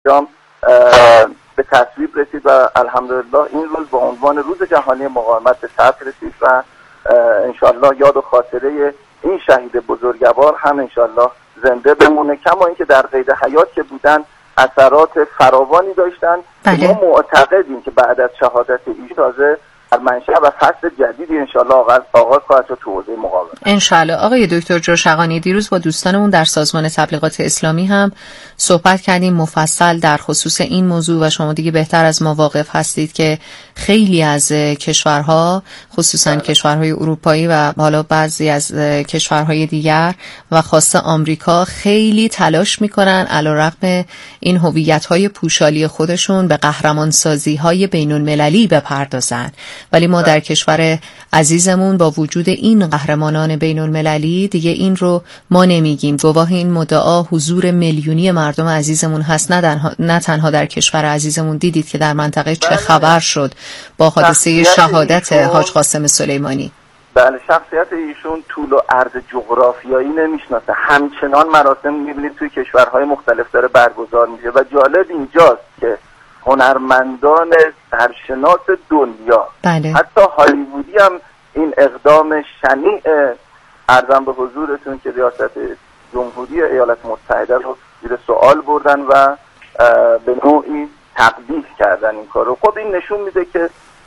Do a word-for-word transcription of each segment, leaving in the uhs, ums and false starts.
جام به تصویب رسید و الحمدلله این روز با عنوان روز جهانی مقاومت به ثبت رسید و انشالله یاد و خاطره این شهید بزرگوار هم انشالله زنده بمونه، کما اینکه در قید حیات که بودن اثرات فراوانی داشتن. بله. ما معتقدیم که بعد از شهادت ایشون تازه در منشأ و فصل جدیدی انشالله آغاز آغاز خواهد شد تو حوزه مقاومت. انشالله. آقای دکتر جرشقانی، دیروز با دوستانمون در سازمان تبلیغات اسلامی هم صحبت کردیم مفصل در خصوص این موضوع و شما دیگه بهتر از ما واقف هستید که خیلی از کشورها، خصوصا بله. کشورهای اروپایی و حالا بعضی از کشورهای دیگر و خاصه آمریکا خیلی تلاش میکنن علیرغم این هویت‌های پوشالی خودشون به قهرمانسازی‌های بین‌المللی بپردازن، ولی ما در کشور عزیزمون با وجود این قهرمانان بین المللی دیگه این رو ما نمیگیم. گواه این مدعا حضور میلیونی مردم عزیزمون هست، نه, نه تنها در کشور عزیزمون. دیدید که در منطقه چه خبر شد با حادثه شهادت حاج قاسم سلیمانی. بله، شخصیت ایشون طول و عرض جغرافیایی نمیشناسه، همچنان مراسم میبینید توی کشورهای مختلف داره برگزار میشه و جالب اینجاست که هنرمندان سرشناس دنیا، بله. حتی هالیوودی هم این اقدام شنیع ارزم به حضورتون که ریاست جمهوری ایالات متحده رو زیر سوال بردن و به نوعی تقدیس کردن این کار رو. خب این نشون میده که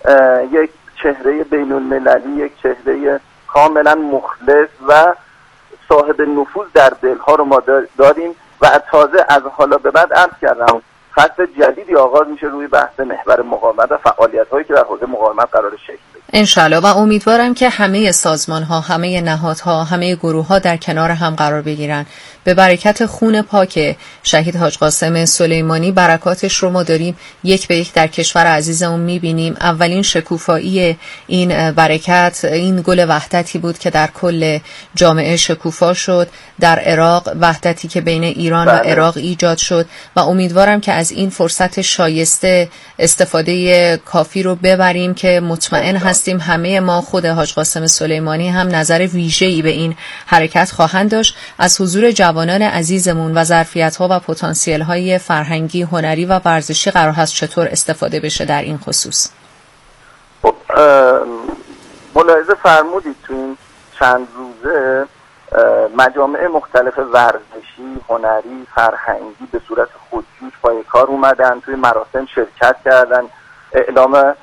یک چهره بین المللی، یک چهره کاملا مخلص و صاحب نفوذ در دلها رو ما داریم و تازه از حالا به بعد عرض کردم فصل جدیدی آغاز میشه روی بحث محور مقاومت و فعالیت هایی که در حوزه مقاومت قرار شکل بگیره انشالله. و امیدوارم که همه سازمان ها، همه نهادها، همه گروه ها در کنار هم قرار بگیرن. به برکت خون پاک شهید حاج قاسم سلیمانی برکاتش رو ما داریم یک به یک در کشور عزیزمون میبینیم. اولین شکوفایی این برکت این گل وحدتی بود که در کل جامعه شکوفا شد. در عراق وحدتی که بین ایران بله. و عراق ایجاد شد و امیدوارم که از این فرصت شایسته استفاده کافی رو ببریم که مطمئن هستیم همه ما، خود حاج قاسم سلیمانی هم نظر ویژه‌ای به این حرکت خواهند داشت. از حضور جوانان عزیزمون و ظرفیت‌ها و پتانسیل‌های فرهنگی، هنری و ورزشی قرار هست چطور استفاده بشه در این خصوص؟ خب ملاحظه فرمودید تو این چند روزه مجامع مختلف ورزشی، هنری، فرهنگی به صورت خودجوش پای کار اومدن، توی مراسم شرکت کردن، اعلام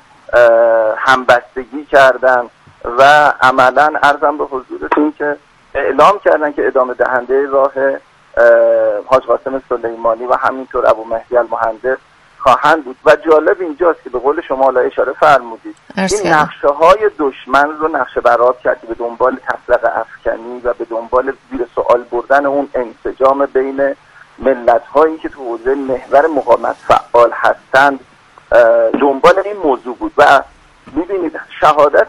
همبستگی کردن و عملاً عرضم به حضورتون که اعلام کردن که ادامه دهنده راه حاج قاسم سلیمانی و همینطور ابو مهدی المهندس خواهند بود. و جالب اینجاست که به قول شما لا اشاره فرمودید این نقشه های دشمن رو نقشه برآب کرد به دنبال تفرقه افکنی و به دنبال زیر سوال بردن اون انسجام بین ملت هایی که تو حوزه محور مقاومت فعال هستند دنبال این موضوع بود. و میبینید شهادت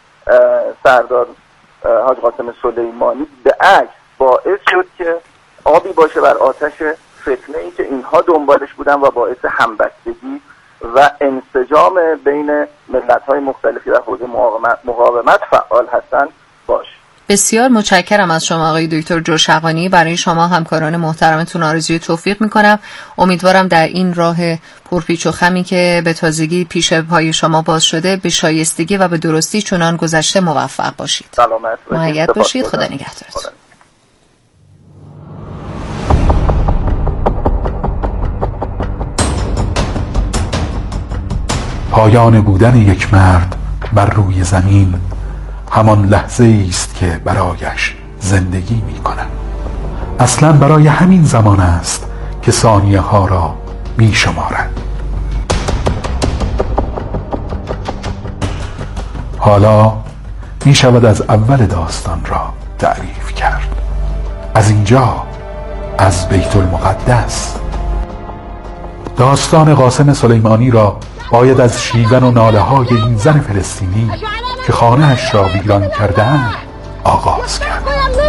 سردار حاج قاسم سلیمانی به عکس باعث شد که آبی باشه بر آتش فتنه ای که اینها دنبالش بودن و باعث همبستگی و انسجام بین ملت‌های مختلفی در حوزه مقاومت فعال هستند باشه. بسیار متشکرم از شما آقای دکتر جرشقانی. برای شما همکاران محترمتون آرزوی توفیق میکنم. امیدوارم در این راه پرپیچ و خمی که به تازگی پیش پای شما باز شده به شایستگی و به درستی چنان گذشته موفق باشید. سلامت باشید. مؤید باشید. خدا نگهدارتون. پایان بودن یک مرد بر روی زمین همان لحظه است که برایش زندگی می کنم. اصلا برای همین زمان است که ثانیه ها را می شمارد. حالا می شود از اول داستان را تعریف کرد. از اینجا، از بیت المقدس. داستان قاسم سلیمانی را باید از شیون و ناله های این زن فلسطینی که خانه اش را ویران کرده‌اند آغاز کرد.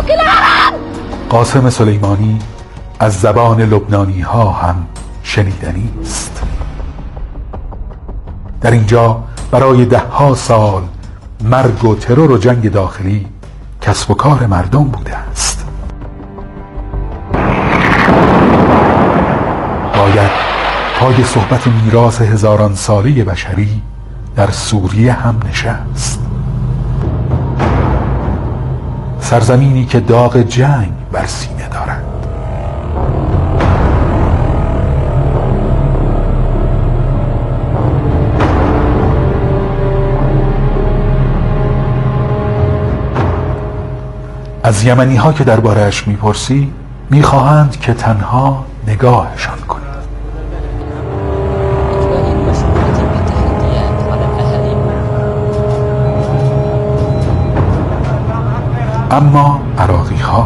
قاسم سلیمانی از زبان لبنانی ها هم شنیدنی است. در اینجا برای ده ها سال مرگ و ترور و جنگ داخلی کسب و کار مردم بوده است. باید پای صحبت میراث هزاران ساله بشری در سوریه هم نشست. سرزمینی که داغ جنگ بر سینه دارد. از یمنی ها که درباره‌اش میپرسی میخواهند که تنها نگاهشان کنی. اما عراقی ها،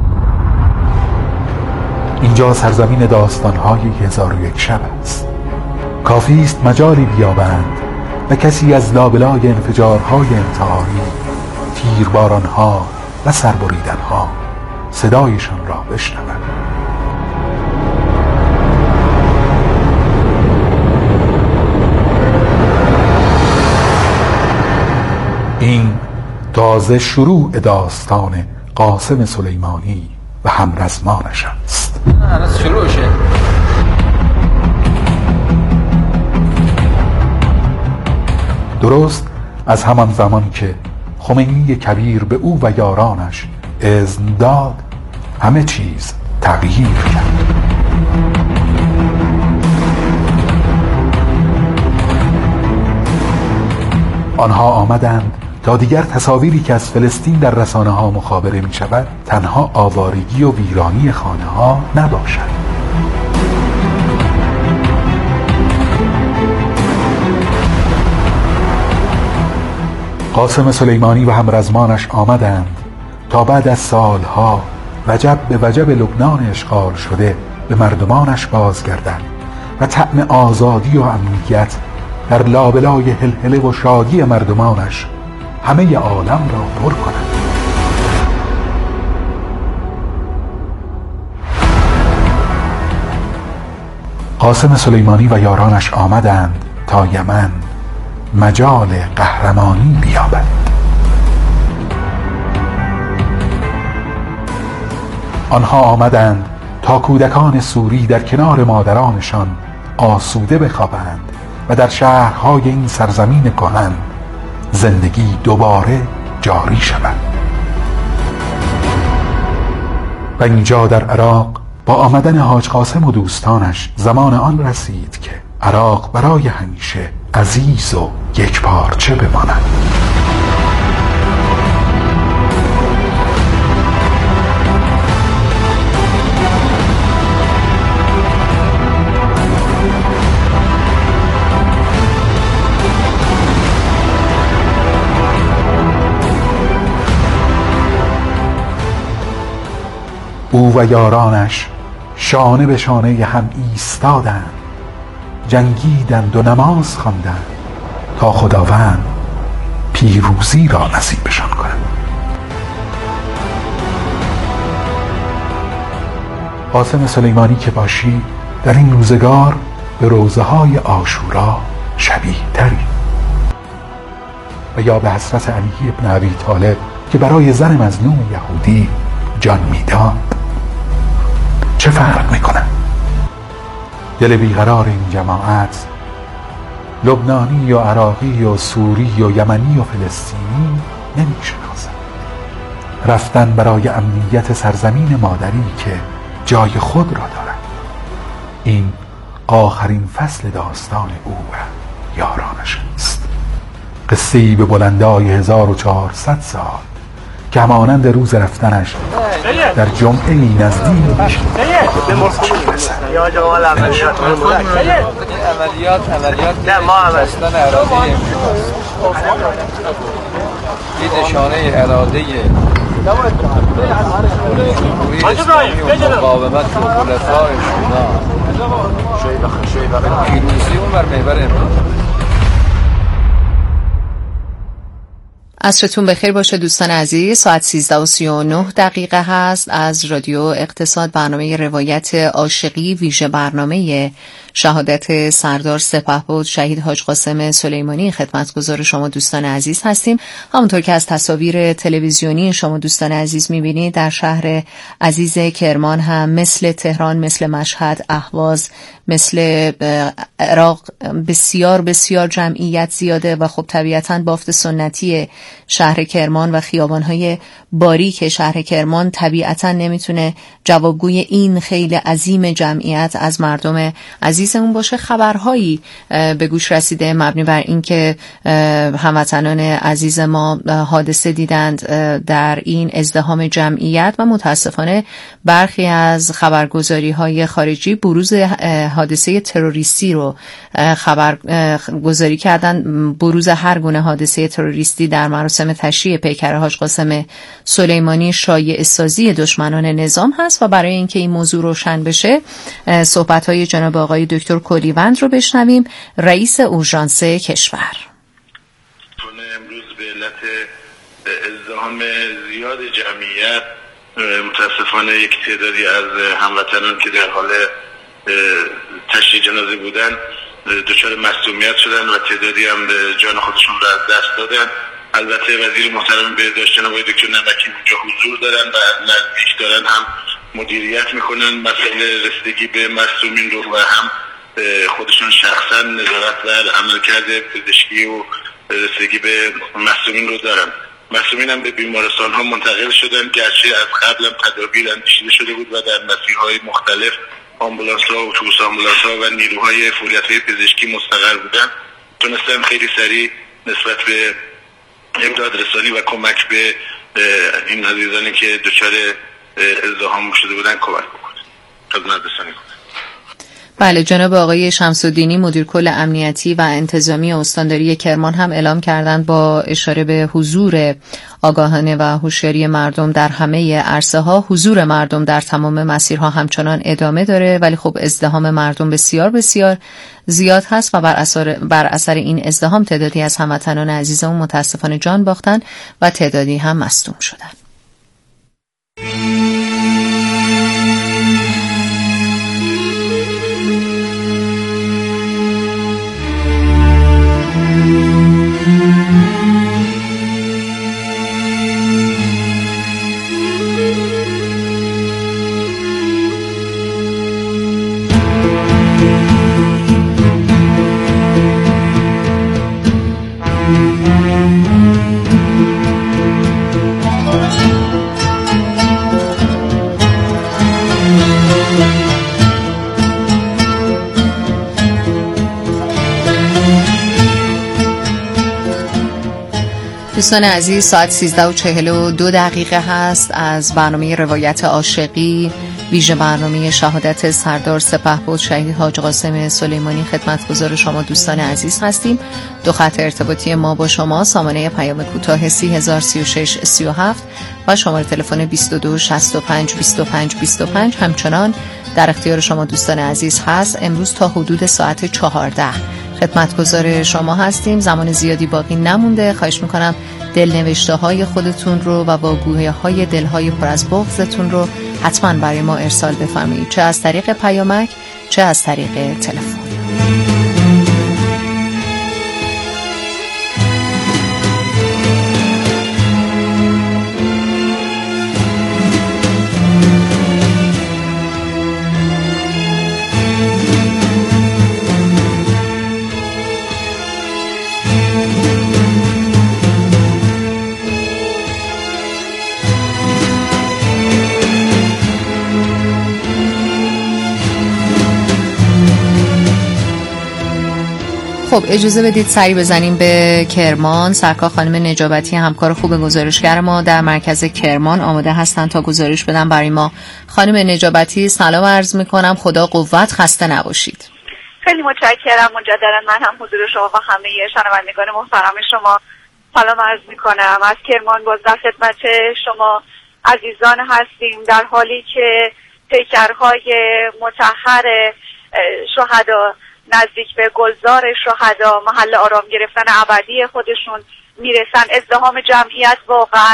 اینجا سرزمین داستان های هزار و یک شب است. کافی است مجالی بیابند و کسی از لابلای انفجارهای انتحاری، تیربارانها و سربریدنها صدایشان را بشنوند. این تازه شروع داستان قاسم سلیمانی و همرزمانش است. هنوز شروعشه. درست از همان زمان که خمینی کبیر به او و یارانش اذن داد، همه چیز تغییر کرد. آنها آمدند تا دیگر تصاویری که از فلسطین در رسانه ها مخابره می شود تنها آوارگی و ویرانی خانه ها نباشد. قاسم سلیمانی و همرزمانش آمدند تا بعد از سالها وجب به وجب لبنان اشغال شده به مردمانش بازگردند و طعم آزادی و امنیت در لابلای هلهله و شادی مردمانش همه عالم را پر کنند. قاسم سلیمانی و یارانش آمدند تا یمن مجال قهرمانی بیابد. آنها آمدند تا کودکان سوری در کنار مادرانشان آسوده بخوابند و در شهرهای این سرزمین کهن زندگی دوباره جاری شود. و اینجا در عراق با آمدن حاج قاسم و دوستانش زمان آن رسید که عراق برای همیشه عزیز و یک پارچه بماند. او و یارانش شانه به شانه هم ایستادند، جنگیدند و نماز خواندند تا خداوند پیروزی را نصیبشان کند. قاسم سلیمانی که باشی در این روزگار به روزه های عاشورا شبیه تری، و یا به حضرت علی ابن ابی طالب که برای زن مظلوم یهودی جان میداد. چه فرق میکنه؟ دل بیقرار این جماعت لبنانی و عراقی و سوری و یمنی و فلسطینی نمیشناسند. رفتن برای امنیت سرزمین مادری که جای خود را دارد. این آخرین فصل داستان او و یارانش است. قصه‌ای به بلندای هزار و چهارصد سال که همانند روز رفتنش در جمعه نزدیک یا جمال عملیات عملیات عملیات نه ما اصلا اراده امریکاست. این نشانه اراده مقاومت و خلفای شما پیروزی اون بر محور امریکا. عصرتون بخیر باشه دوستان عزیز. ساعت سیزده و سی و نه دقیقه هست. از رادیو اقتصاد، برنامه روایت عاشقی، ویژه برنامه شهادت سردار سپهبد شهید حاج قاسم سلیمانی خدمتگزار شما دوستان عزیز هستیم. همونطور که از تصاویر تلویزیونی شما دوستان عزیز می‌بینید، در شهر عزیز کرمان هم مثل تهران، مثل مشهد، اهواز، مثل عراق بسیار بسیار جمعیت زیاده و خب طبیعتاً بافت سنتی شهر کرمان و خیابان‌های باریک شهر کرمان طبیعتاً نمیتونه جوابگوی این خیلی عظیم جمعیت از مردم عزیزمون باشه. خبرهایی به گوش رسیده مبنی بر اینکه هموطنان عزیز ما حادثه دیدند در این ازدحام جمعیت و متاسفانه برخی از خبرگزاری‌های خارجی بروز حادثه تروریستی رو خبرگزاری کردن. بروز هر گونه حادثه تروریستی در مراسم تشییع پیکر حاج قاسم سلیمانی شایعه سازی دشمنان نظام هست و برای اینکه این موضوع روشن بشه صحبت‌های جناب آقای دکتر کلیوند رو بشنویم، رئیس اورژانس کشور. امروز به علت ازدحام زیاد جمعیت متاسفانه یک تعدادی از هموطنان که در حال تشییع جنازه بودن دچار مصدومیت شدن و تعدادی هم جان خودشون را از دست دادن. البته وزیر محترم بهداشت جناب دکتر نمکی اونجا حضور دارن و نزدیک دارن هم مدیریت میکنن مسئله رسیدگی به مصدومین رو و هم خودشون شخصا نظارت بر عملکرد پزشکی و رسیدگی به مصدومین رو دارن. مصدومین هم به بیمارستان ها منتقل شدن، گرچه از قبل هم تدابیر اندیشیده شده بود و در مسیرهای مختلف آمبولانس ها و اتوبوس آمبولانس ها و نیروهای فوریت‌های پزشکی مستقر بودن، تونستن خیلی سریع نسبت به امداد رسانی و کمک به این عزیزانی که دچار ازدحام شده بودن کمک بکنن، خدمت رسانی کنن. بله، جناب آقای شمس‌الدینی مدیر کل امنیتی و انتظامی استانداری کرمان هم اعلام کردند با اشاره به حضور آگاهانه و هوشیاری مردم در همه عرصه ها، حضور مردم در تمام مسیرها همچنان ادامه داره، ولی خب ازدحام مردم بسیار بسیار زیاد هست و بر اثر بر اثر این ازدحام تعدادی از هموطنان عزیزمون متاسفانه جان باختن و تعدادی هم مصدوم شدن. دوستان عزیز، ساعت سیزده و چهل و دو دقیقه هست از برنامه روایت عاشقی، ویژه برنامه شهادت سردار سپهبد شهید حاج قاسم سلیمانی خدمتگزار شما دوستان عزیز هستیم. دو خط ارتباطی ما با شما، سامانه پیام کوتاه سی هزار سی و شش سی و هفت و شماره تلفن بیست و دو شصت و پنج بیست و پنج بیست و پنج همچنان در اختیار شما دوستان عزیز هست. امروز تا حدود ساعت چهارده خدمتگزار شما هستیم. زمان زیادی باقی نمونده. خواهش میکنم دلنوشته های خودتون رو و واگویه های دلهای پر از بغضتون رو حتما برای ما ارسال بفرمایید، چه از طریق پیامک چه از طریق تلفن. خب اجازه بدید سری بزنیم به کرمان. سرکار خانم نجابتی همکار خوب گزارشگر ما در مرکز کرمان آماده هستن تا گزارش بدن برای ما. خانم نجابتی سلام عرض میکنم، خدا قوت، خسته نباشید. خیلی متشکرم. مجددا من هم حضور شما و همه شنوندگان محترم شما سلام عرض میکنم. از کرمان باز در خدمت شما عزیزان هستیم در حالی که پیکرهای مطهر شهدا نزدیک به گلزار شهدا محل آرام گرفتن ابدی خودشون میرسن. ازدحام جمعیت واقعا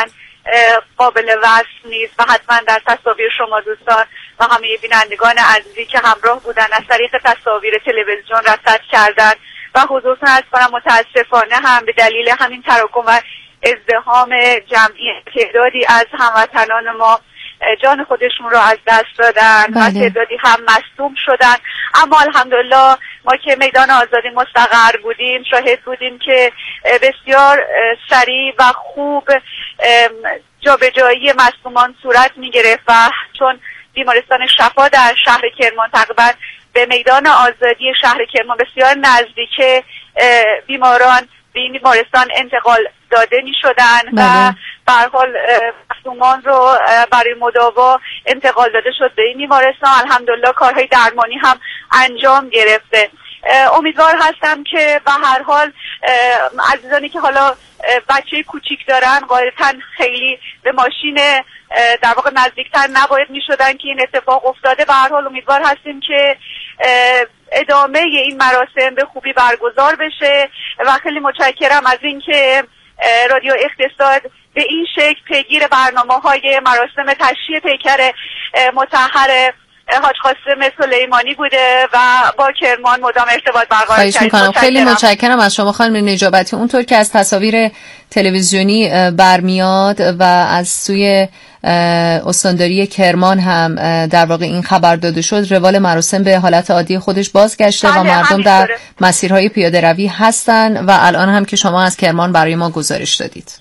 قابل وصف نیست و حتما در تصاویر شما دوستان و همه بینندگان عزیزی که همراه بودن از طریق تصاویر تلویزیون رصد کردن و خصوصا از کنم متاسفانه هم به دلیل همین تراکم و ازدحام جمعی تعدادی از هموطنان ما جان خودشون رو از دست دادن بله. و تعدادی هم مصدوم شدن. اما الحمدلله ما که میدان آزادی مستقر بودیم شاهد بودیم که بسیار سریع و خوب جابجایی مصدومان صورت می گرفت و چون بیمارستان شفا در شهر کرمان تقریبا به میدان آزادی شهر کرمان بسیار نزدیک بیماران به این بیمارستان انتقال داده می شدن و به هر حال مصدومان رو برای مداوا انتقال داده شد به این بیمارستان. الحمدلله کارهای درمانی هم انجام گرفته. امیدوار هستم که به هر حال عزیزانی که حالا بچه کوچیک دارن غالبا خیلی به ماشین در واقع نزدیکتر نباید می شدن که این اتفاق افتاده. به هر حال امیدوار هستیم که ادامه این مراسم به خوبی برگزار بشه و خیلی متشکرم از اینکه رادیو اقتصاد به این شکل پیگیر برنامه‌های مراسم تشییع پیکر مطهر حاج قاسم سلیمانی بوده و با کرمان مدام ارتباط برقرار کردیم. خیلی متشکرم از شما خانم نجابتی. اونطور که از تصاویر تلویزیونی برمیاد و از سوی استانداری کرمان هم در واقع این خبر داده شد، روال مراسم به حالت عادی خودش بازگشته و مردم در مسیرهای پیاده روی هستن و الان هم که شما از کرمان برای ما گزارش دادید.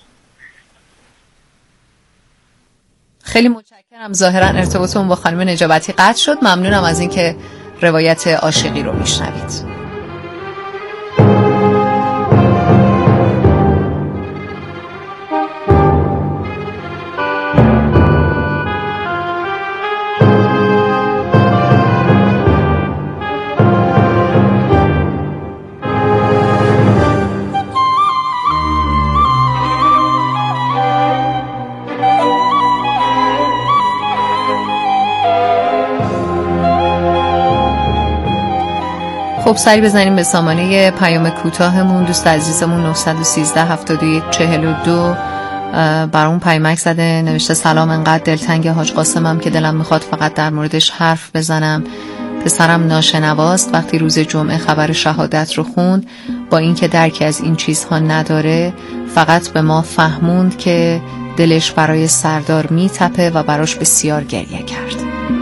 خیلی متشکرم. ظاهرا ارتباطمون با خانم نجابتی قطع شد. ممنونم از اینکه روایت عاشقی رو میشنوید. خب سری بزنیم به سامانه پیام کوتاهمون. دوست عزیزمون نه یک سه هفتاد و یک چهل و دو برامون پیامک زده، نوشته سلام، انقدر دلتنگ حاج قاسمم که دلم میخواد فقط در موردش حرف بزنم. پسرم ناشنواست، وقتی روز جمعه خبر شهادت رو خوند با اینکه درکی از این چیزها نداره فقط به ما فهموند که دلش برای سردار میتپه و براش بسیار گریه کرد.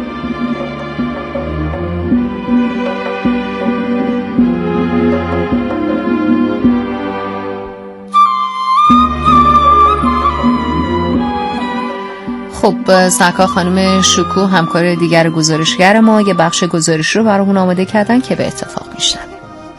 خب سرکار خانم شکوه همکار دیگر گزارشگر ما یه بخش گزارش رو برامون آماده کردن که به اتفاق میشنویم.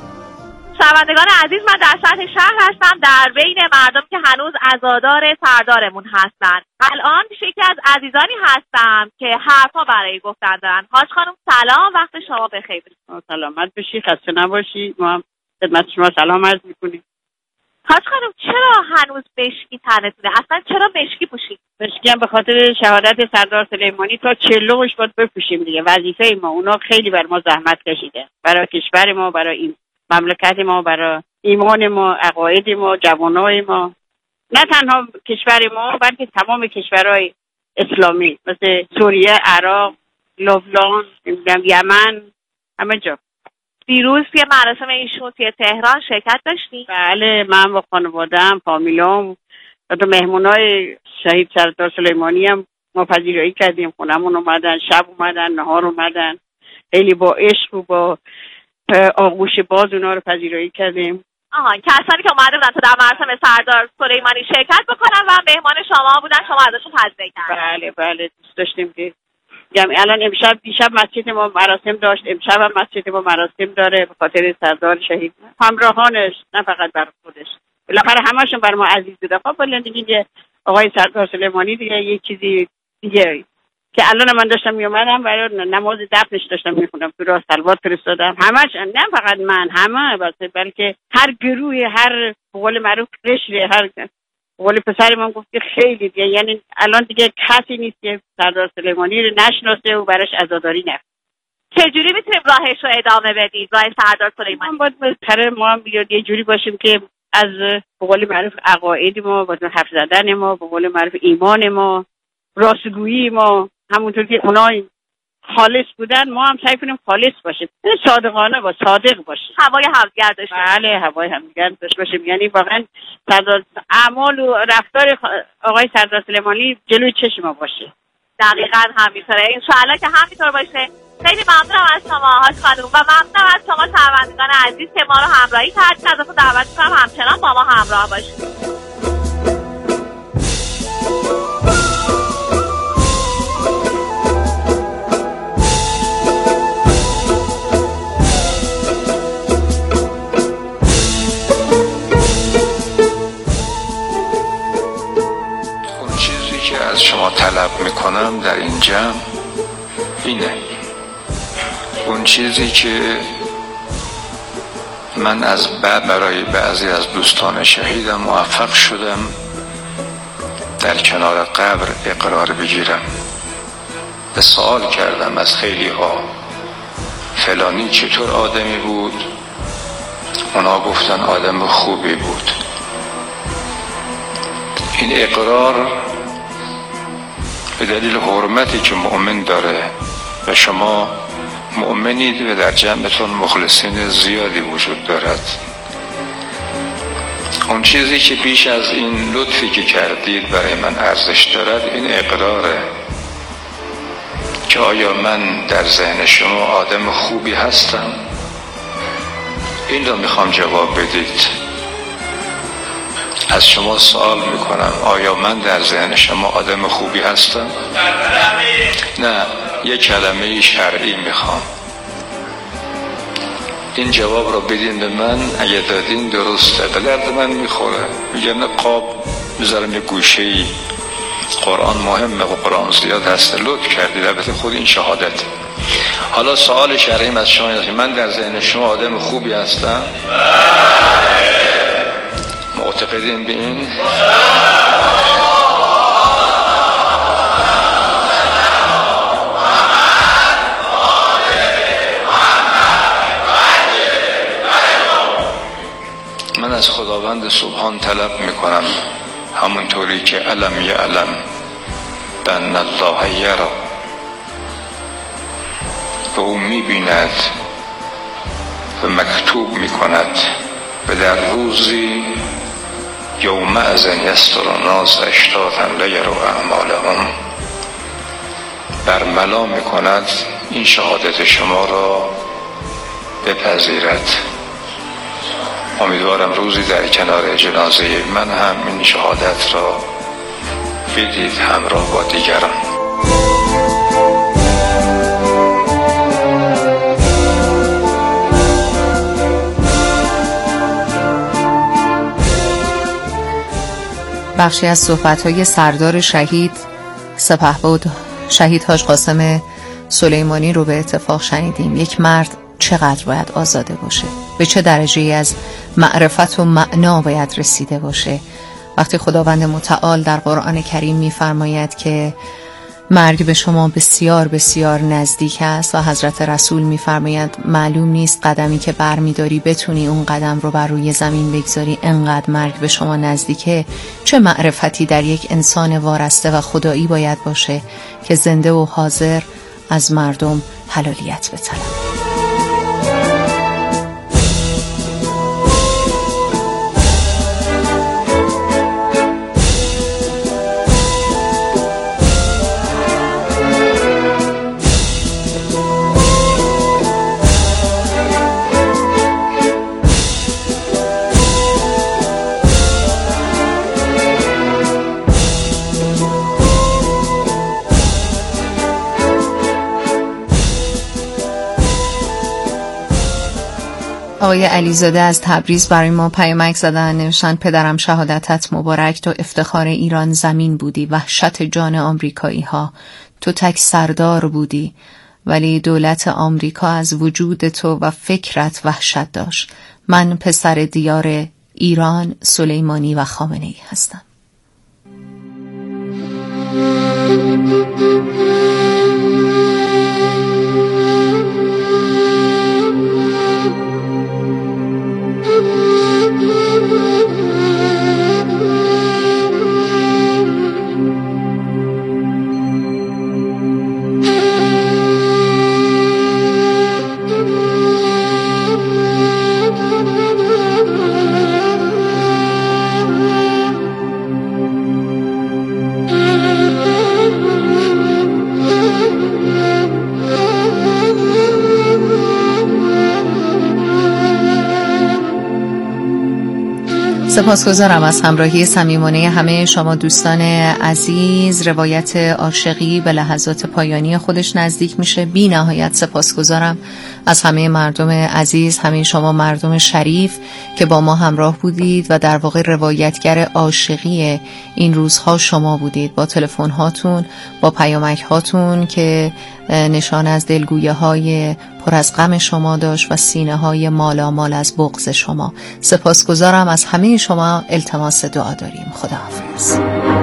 شنوندگان عزیز، من در سطح شهر هستم، در بین مردم که هنوز عزادار سردارمون هستن. الان یکی از عزیزانی هستم که حرفا برای گفتن دارن. حاج خانم سلام، وقت شما بخیر. سلامت باشی، خسته نباشی. ما هم خدمت شما سلام عرض میکنیم. حاج خانم چرا هنوز مشکی تنتونه؟ اصلا چرا مشکی پوشید؟ مشکی هم به خاطر شهادت سردار سلیمانی تا چلوش باید بپوشیم دیگه. وظیفه ما، اونا خیلی بر ما زحمت کشیده، برای کشور ما، برای این مملکت ما، برای ایمان ما، عقاید ما، جوانای ما، نه تنها کشور ما بلکه تمام کشورهای اسلامی مثل سوریه، عراق، لبنان، یمن، همه جا. دیروز توی مراسم ایشون توی تهران شرکت داشتیم؟ بله، من با خانواده‌ام، فامیلام و تو مهمونای شهید سردار سلیمانی هم ما پذیرایی کردیم. خونمون اومدن، شب اومدن، نهار اومدن، خیلی با عشق و با آغوش باز اونا رو پذیرایی کردیم. آها، کسانی که اومده بودن تو در مراسم سردار سلیمانی شرکت بکنن و مهمان شما بودن، شما ازشون پذیرایی کردین؟ بله بله، دوست داشتیم که یعنی الان امشب دیشب مسجد ما مراسم داشت، امشب هم مسجد ما مراسم داره به خاطر سردار شهید، همراهانش، نه فقط برای خودش، بالاخره همشون بر ما عزیز بوده. خب ولی دیگه آقای سردار سلیمانی دیگه یه چیزی دیگه که الان من داشتم میومدم برای نماز دفنش داشتم میخونم، تو راه سلوات فرستادم، همش، نه فقط من، همه، بلکه هر گروه، هر قول معروف قشر، هر قول پسر من گفت که خیلی دیگه، یعنی الان دیگه کسی نیست که سردار سلیمانی رو نشناسه و براش عزاداری نکنه. چجوری میتونیم راهش رو ادامه بدید، راه سردار سلیمانی؟ باید بالاخره ما هم بیاد یه جوری باشیم که از به قول معروف عقاید ما، با حرف زدن ما، به قول معروف ایمان ما، راستگویی ما، همونطور که اونا خالص بودن ما هم سعی کنیم خالص باشیم، یعنی صادقانه با صادق باشیم، هوای همدیگر داشته بله هوای همدیگر داشته باشیم. یعنی واقعا سردار اعمال و رفتار آقای سردار سلیمانی جلوی چشم ما باشه. دقیقاً همینطوره، انشاءالله که همینطور باشه. خیلی ممنونم از شما حاج خانم و ممنونم از شما شنوندگان عزیز که ما رو همراهی کردید. ازتون دعوت می‌کنم همچنان با ما همراه باشید. از شما طلب میکنم در این جمع اینه، اون چیزی که من از بعد برای بعضی از دوستان شهیدم موفق شدم در کنار قبر اقرار بگیرم. به سوال کردم از خیلی ها فلانی چطور آدمی بود، اونا گفتن آدم خوبی بود. این اقرار به دلیل حرمتی که مؤمن داره و شما مؤمنید و در جمعتون مخلصین زیادی وجود دارد. اون چیزی که بیش از این لطفی که کردید برای من ارزش دارد این اقراره که آیا من در ذهن شما آدم خوبی هستم؟ این رو میخوام جواب بدید. از شما سوال میکنم آیا من در ذهن شما آدم خوبی هستم؟ نه، یک کلمه شرعی میخوام. این جواب رو بدین به من، اگه دادین درسته. به درد من میخوره. میگم قاب میذارم یه گوشه‌ای، قرآن مهمه و قرآن زیاد هست، لطف کردید. البته خود این شهادت. حالا سوال شرعیم از شما اینه، من در ذهن شما آدم خوبی هستم؟ معتقدین به این؟ من از خداوند سبحان طلب میکنم همونطوری که علم یعلم بأن الله یری، و او میبیند و مکتوب میکند و در روزی یوم ازن یستر الناس اشتاتا لیروا اعمالهم برملا میکند این شهادت شما را بپذیرد. امیدوارم روزی در کنار جنازه من هم این شهادت را بدید همراه با دیگران. بخشی از صحبت‌های سردار شهید سپهبد شهید حاج قاسم سلیمانی رو به اتفاق شنیدیم. یک مرد چقدر باید آزاده باشه، به چه درجه از معرفت و معنا باید رسیده باشه. وقتی خداوند متعال در قرآن کریم می‌فرماید که مرگ به شما بسیار بسیار نزدیک است و حضرت رسول می‌فرماید معلوم نیست قدمی که برمی‌داری بتونی اون قدم رو بر روی زمین بگذاری، انقدر مرگ به شما نزدیکه. چه معرفتی در یک انسان وارسته و خدایی باید باشه که زنده و حاضر از مردم حلالیت بطلبه. آقای علیزاده از تبریز برای ما پیامک زدن، نوشتن پدرم شهادتت مبارک، تو افتخار ایران زمین بودی، وحشت جان آمریکایی ها، تو تک سردار بودی، ولی دولت آمریکا از وجود تو و فکرت وحشت داشت. من پسر دیار ایران، سلیمانی و خامنه ای هستم. سپاسگزارم از همراهی صمیمانه همه شما دوستان عزیز. روایت عاشقی به لحظات پایانی خودش نزدیک میشه. بی نهایت سپاسگزارم از همه مردم عزیز، همه شما مردم شریف که با ما همراه بودید و در واقع روایتگر عاشقی این روزها شما بودید، با تلفن هاتون، با پیامک هاتون که نشان از دلگویه های پر از غم شما داشت و سینه های مالامال از بغض شما. سپاسگزارم از همه شما. التماس دعا داریم. خداحافظ.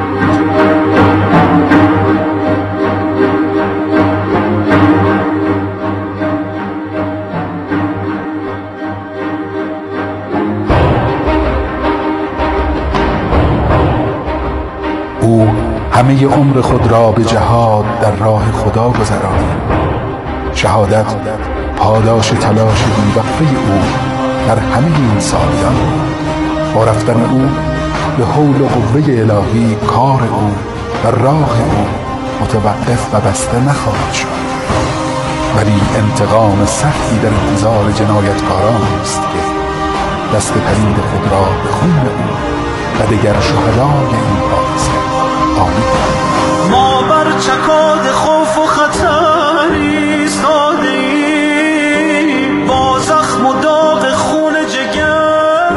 او همه عمر خود را به جهاد در راه خدا گذرانید. شهادت پاداش تلاش بی‌وقفه او در همه این سالیان. با رفتن او به حول و قوه الهی کار او و راه او متوقف و بسته نخواهد شد، ولی انتقام سختی در انتظار جنایتکاران است که دست پلید خود را به خون او و دیگر شهدای این حادثه آمین کنند. ما بر چکاد خوف و خطر ایستادیم، با زخم و داغ خون جگر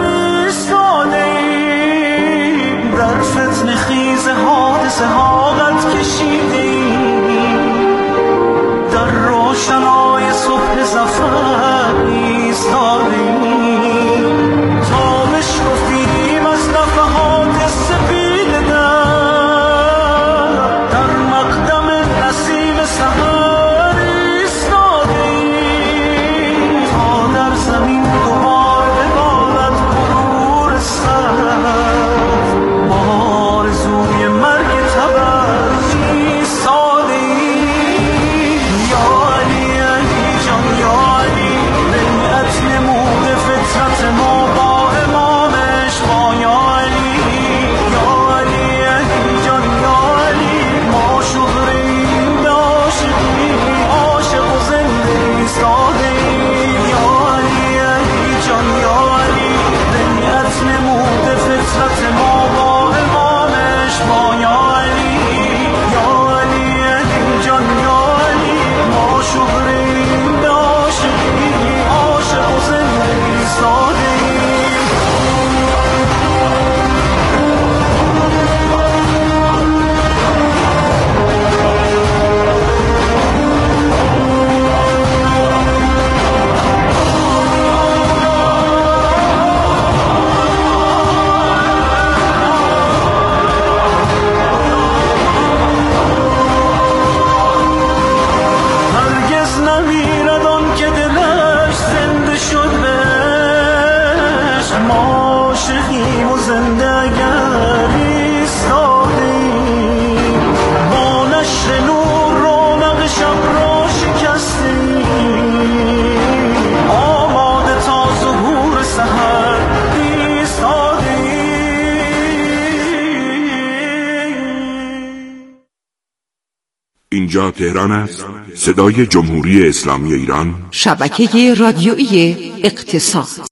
ایستادیم، در فتنه خیز حادثه ها قد کشیدیم، در روشنای صبح ظفر ایستادیم، تا بشکفیم از نفحات سپید در مقدم نسیم سحر ایستادیم، تا در زمین دوبار ببالد غرور سرد، با آرزوی مرگ تبر ایستادیم. یا علی علی جان یا علی، بیعت نمود فطرت ما با امامش با یا علی. یا علی علی جان یا علی، ما شغریم به عاشقی، عاشق و زنده ایستادیم. یا علی علی جان یا علی، بیعت نمود فطرت ما با امامش با یا علی. یا علی علی جان یا علی، ما شغریم به عاشقی، عاشق و زنده ایستادیم. هرگز نمیرد آن که دلش زنده شد بهش، ما عاشقیم و زنده اگر ایستادیم، با نشر نور رونق شب را شکستیم، آماده تا ظهور سحر ایستادیم. اینجا تهران است، صدای جمهوری اسلامی ایران، شبکه رادیویی اقتصاد.